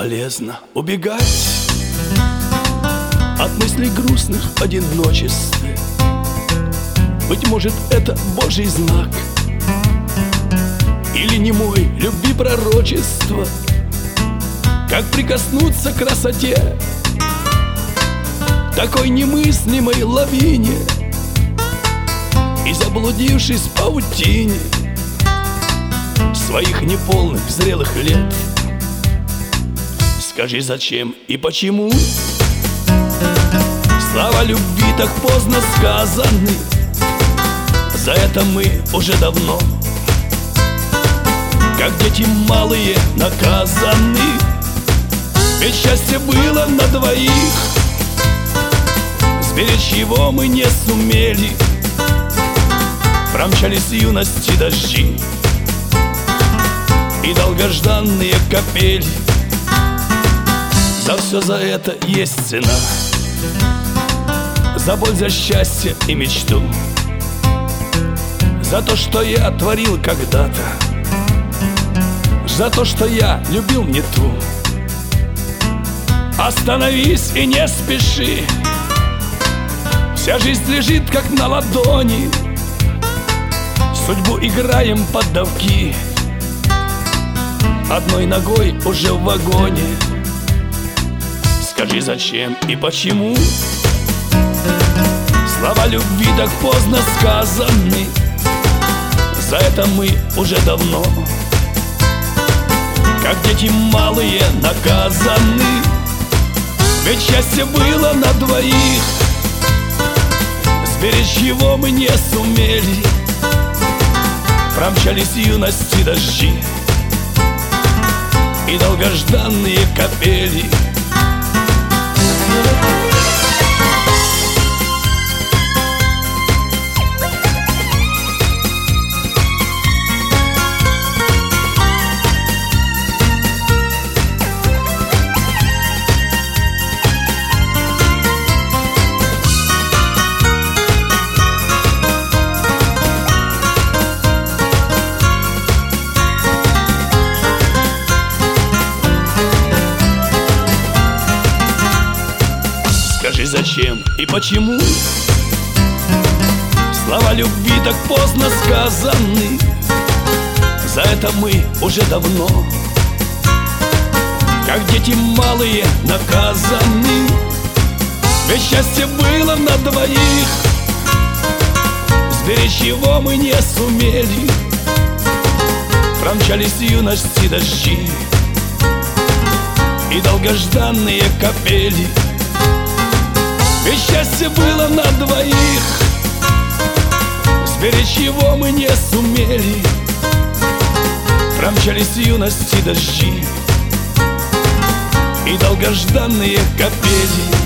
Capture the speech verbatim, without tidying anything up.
Бесполезно убегать от мыслей грустных в одиночестве. Быть может, это Божий знак или не мой любви пророчество. Как прикоснуться к красоте такой немыслимой лавине и, заблудившись в паутине своих неполных зрелых лет, скажи, зачем и почему слова любви так поздно сказаны? За это мы уже давно, как дети малые, наказаны. Ведь счастье было на двоих, сберечь его мы не сумели. Промчались юности дожди и долгожданные капели. За все за это есть цена, за боль, за счастье и мечту, за то, что я творил когда-то, за то, что я любил не ту. Остановись и не спеши, вся жизнь лежит как на ладони. Судьбу играем под давки, одной ногой уже в вагоне. Скажи, зачем и почему слова любви так поздно сказаны? За это мы уже давно, как дети малые, наказаны. Ведь счастье было на двоих, сберечь его мы не сумели. Промчались юности дожди и долгожданные капели. Скажи, зачем и почему слова любви так поздно сказаны? За это мы уже давно, как дети малые, наказаны. Ведь счастье было на двоих, сберечь его мы не сумели. Промчались юности дожди и долгожданные капели. Ведь счастье было на двоих, сберечь его мы не сумели. Промчались юности дожди и долгожданные капели.